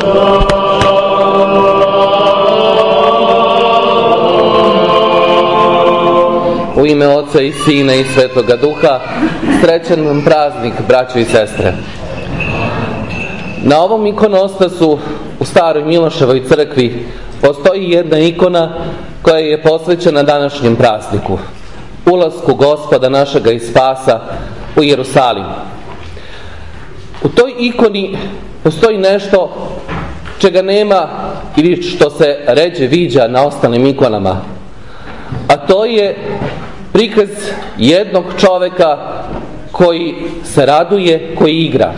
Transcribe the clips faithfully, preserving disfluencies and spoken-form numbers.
U ime Oca i Sina i Svetoga Duha, srećan vam praznik, braćo i sestre. Na ovom ikonostasu u Staroj Miloševoj crkvi postoji jedna ikona koja je posvećena današnjem prazniku, ulasku Gospoda našega i Spasa u Jerusalim. U toj ikoni postoji nešto čega nema ili što se ređe viđa na ostalim ikonama, a to je prikaz jednog čoveka koji se raduje, koji igra.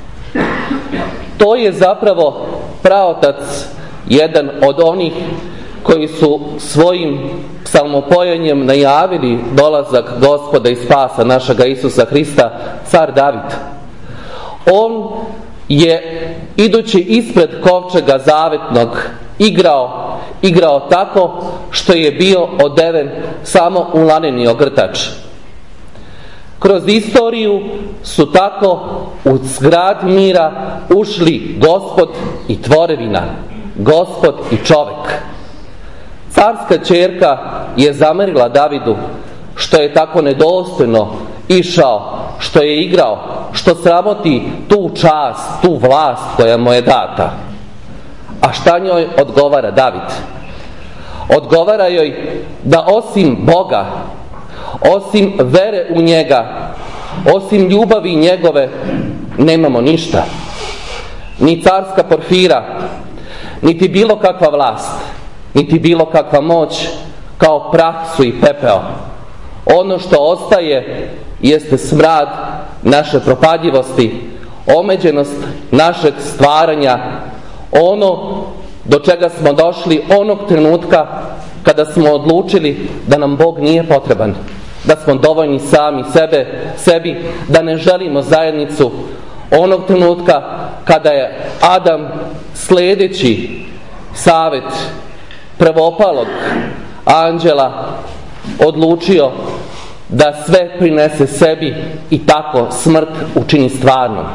To je zapravo praotac, jedan od onih koji su svojim psalmopojanjem najavili dolazak Gospoda i Spasa našega Isusa Hrista, car David. On je, idući ispred kovčega zavetnog, igrao, igrao tako što je bio odeven samo u laneni ogrtač. Kroz istoriju su tako u zgrad mira ušli Gospod i tvorevina, Gospod i čovek. Carska ćerka je zamerila Davidu što je tako nedostojno išao, što je igrao, što sramoti tu čast, tu vlast koja mu je data. A šta njoj odgovara David? Odgovara joj da osim Boga, osim vere u njega, osim ljubavi njegove, nemamo ništa. Ni carska porfira, niti bilo kakva vlast, niti bilo kakva moć, kao prah su i pepeo. Ono što ostaje jeste smrad naše propadljivosti, omeđenost našeg stvaranja, ono do čega smo došli onog trenutka kada smo odlučili da nam Bog nije potreban, da smo dovoljni sami sebe, sebi, da ne želimo zajednicu, onog trenutka kada je Adam, sledeći savet prvopalog anđela, odlučio da sve prinese sebi i tako smrt učini stvarnom.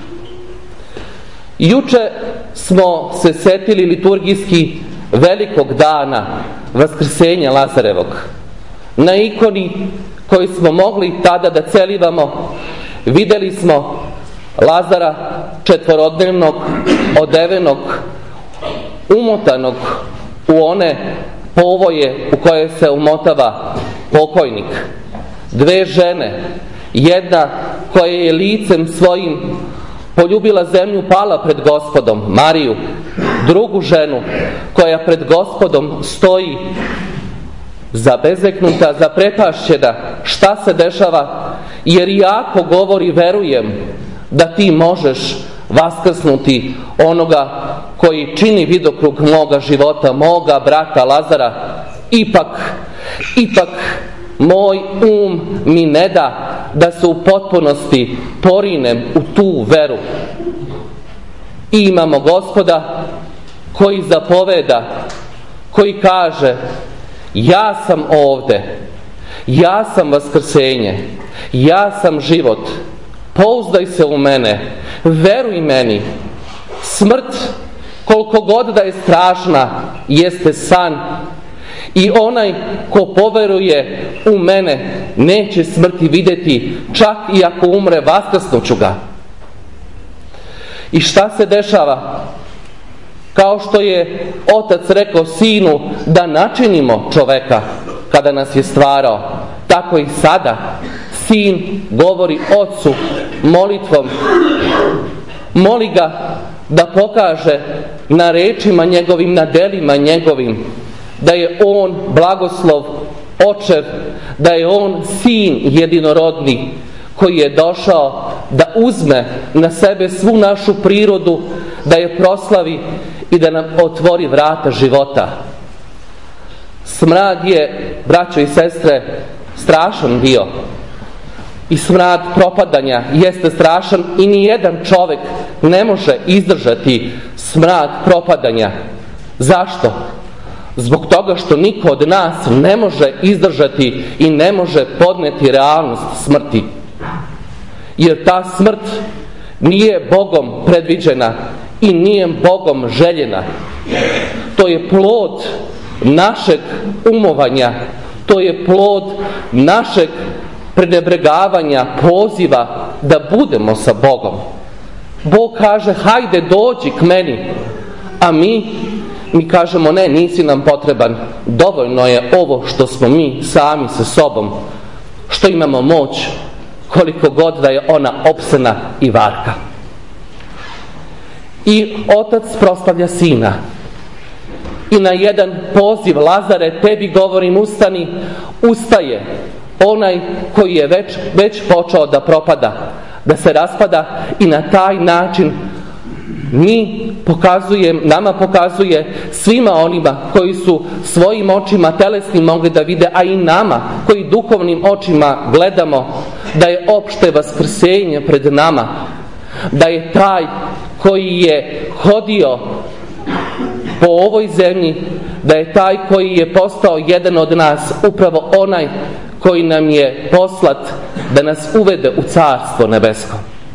Juče smo se setili liturgijski velikog dana Vaskrsenja Lazarevog. Na ikoni koju smo mogli tada da celivamo, videli smo Lazara četvorodnevnog, odevenog, umotanog u one povoje u koje se umotava pokojnik. Dve žene, jedna koja je licem svojim poljubila zemlju, pala pred Gospodom, Mariju, drugu ženu koja pred Gospodom stoji zabezeknuta, zaprepašćena, šta se dešava, jer jako govori, verujem da ti možeš vaskrsnuti onoga koji čini vidokrug moga života, moga brata Lazara. Ipak, ipak moj um mi ne da da se u potpunosti porinem u tu veru. I imamo Gospoda koji zapoveda, koji kaže: ja sam ovde, ja sam vaskrsenje, ja sam život, pouzdaj se u mene, veruj meni. Smrt, koliko god da je strašna, jeste san, i onaj ko poveruje u mene neće smrti videti, čak i ako umre, vaskrsnuću ga. I šta se dešava? Kao što je Otac rekao Sinu da načinimo čoveka kada nas je stvarao, tako i sada Sin govori Otcu molitvom, moli ga da pokaže na rečima njegovim, na delima njegovim, da je on blagoslov očev, da je on Sin jedinorodni koji je došao da uzme na sebe svu našu prirodu, da je proslavi i da nam otvori vrata života. Smrad je, braćo i sestre, strašan bio. I smrad propadanja jeste strašan i nijedan čovek ne može izdržati smrad propadanja. Zašto? Zbog toga što niko od nas ne može izdržati i ne može podneti realnost smrti. Jer ta smrt nije Bogom predviđena i nije Bogom željena. To je plod našeg umovanja, to je plod našeg prenebregavanja poziva da budemo sa Bogom. Bog kaže hajde dođi k meni, a mi mi kažemo ne, nisi nam potreban, dovoljno je ovo što smo mi sami sa sobom, što imamo moć, koliko god da je ona opsena i varka. I otac proslavlja sina i na jedan poziv Lazare, tebi govorim ustani, ustaje onaj koji je već, već počeo da propada, da se raspada, i na taj način mi pokazujem, nama pokazuje, svima onima koji su svojim očima telesnim mogli da vide, a i nama koji duhovnim očima gledamo, da je opšte vaskrsenje pred nama, da je taj koji je hodio po ovoj zemlji, da je taj koji je postao jedan od nas, upravo onaj koji nam je poslat da nas uvede u Carstvo nebesko.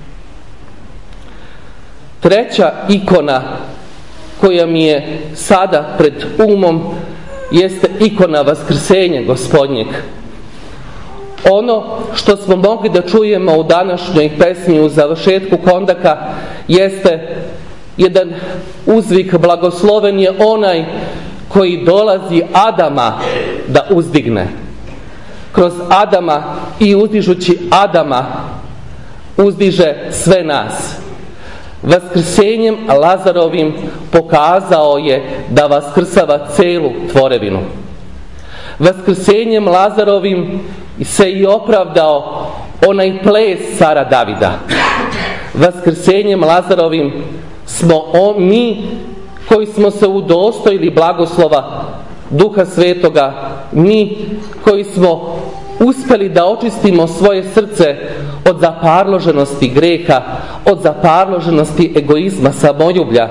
Treća ikona koja mi je sada pred umom jeste ikona vaskrsenja Gospodnjeg. Ono što smo mogli da čujemo u današnjoj pesmi u završetku Kondaka jeste jedan uzvik: blagosloven je onaj koji dolazi Adama da uzdigne. Kroz Adama i uzdižući Adama uzdiže sve nas. Vaskrsenjem Lazarovim pokazao je da vaskrsava celu tvorevinu. Vaskrsenjem Lazarovim se i opravdao onaj ples cara Davida. Vaskrsenjem Lazarovim smo on, mi koji smo se udostojili blagoslova Duha Svetoga, mi koji smo uspeli da očistimo svoje srce od zaparloženosti greha, od zaparloženosti egoizma, samoljublja,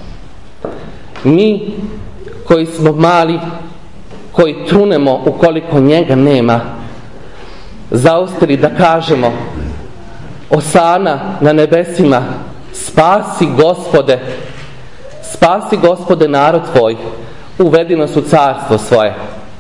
mi koji smo mali, koji trunemo ukoliko njega nema, zaustili da kažemo: Osana na nebesima, spasi Gospode, spasi Gospode narod tvoj, uvedi nas u carstvo svoje.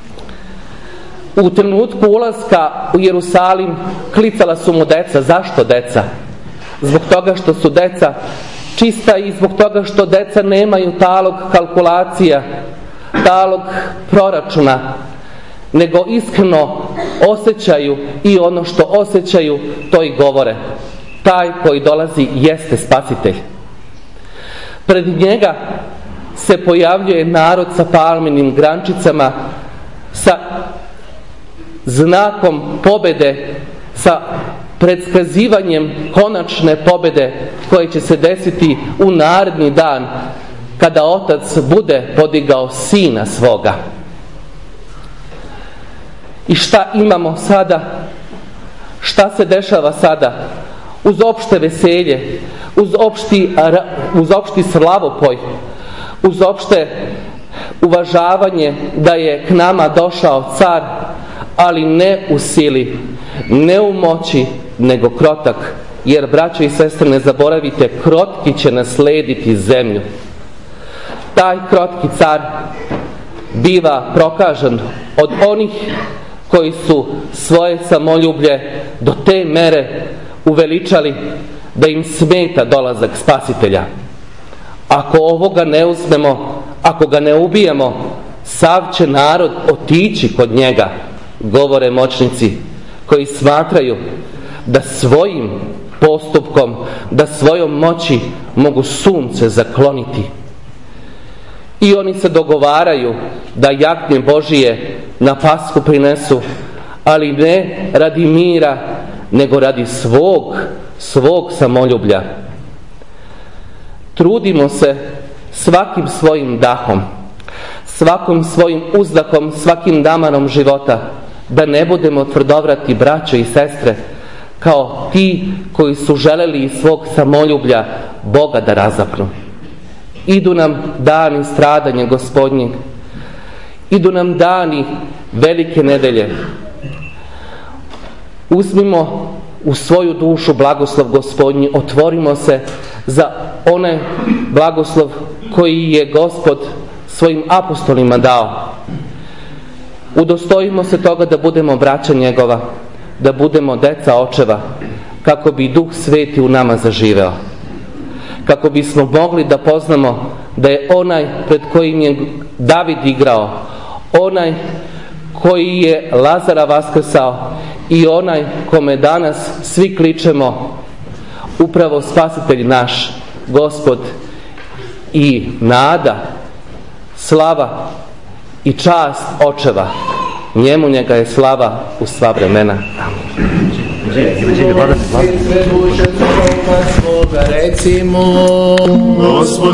U trenutku ulaska u Jerusalim klicala su mu deca. Zašto deca? Zbog toga što su deca čista i zbog toga što deca nemaju talog kalkulacija, talog proračuna, nego iskreno osjećaju i ono što osjećaju to i govore. Taj koji dolazi jeste spasitelj. Pred njega se pojavljuje narod sa palminim grančicama, sa znakom pobede, sa predskazivanjem konačne pobede koje će se desiti u naredni dan kada otac bude podigao sina svoga. I šta imamo sada? Šta se dešava sada? Uz opšte veselje, uz opšti, uz opšti slavopoj, uz opšte uvažavanje da je k nama došao car, ali ne u sili, ne u moći, nego krotak. Jer, braćo i sestre, ne zaboravite, krotki će naslediti zemlju. Taj krotki car biva prokažen od onih koji su svoje samoljublje do te mere uveličali da im smeta dolazak spasitelja. Ako ovoga ne uzmemo, ako ga ne ubijemo, sav će narod otići kod njega, govore moćnici koji smatraju da svojim postupkom, da svojom moći mogu sunce zakloniti. I oni se dogovaraju da jagnje Božije na Pasku prinesu, ali ne radi mira, nego radi svog, svog samoljublja. Trudimo se svakim svojim dahom, svakom svojim uzdahom, svakim damanom života, da ne budemo tvrdovrati, braćo i sestre, kao ti koji su želeli iz svog samoljublja Boga da razapnu. Idu nam dani stradanja Gospodnjeg, idu nam dani velike nedelje. Uzmimo u svoju dušu blagoslov Gospodnji, otvorimo se za onaj blagoslov koji je Gospod svojim apostolima dao. Udostojimo se toga da budemo braća njegova, da budemo deca očeva, kako bi Duh Sveti u nama zaživeo. Kako bismo mogli da poznamo da je onaj pred kojim je David igrao, onaj koji je Lazara vaskrsao i onaj kome danas svi kličemo upravo Spasitelj naš, Gospod i nada, slava i čast očeva. Njemu njega je slava u sva vremena. Amin.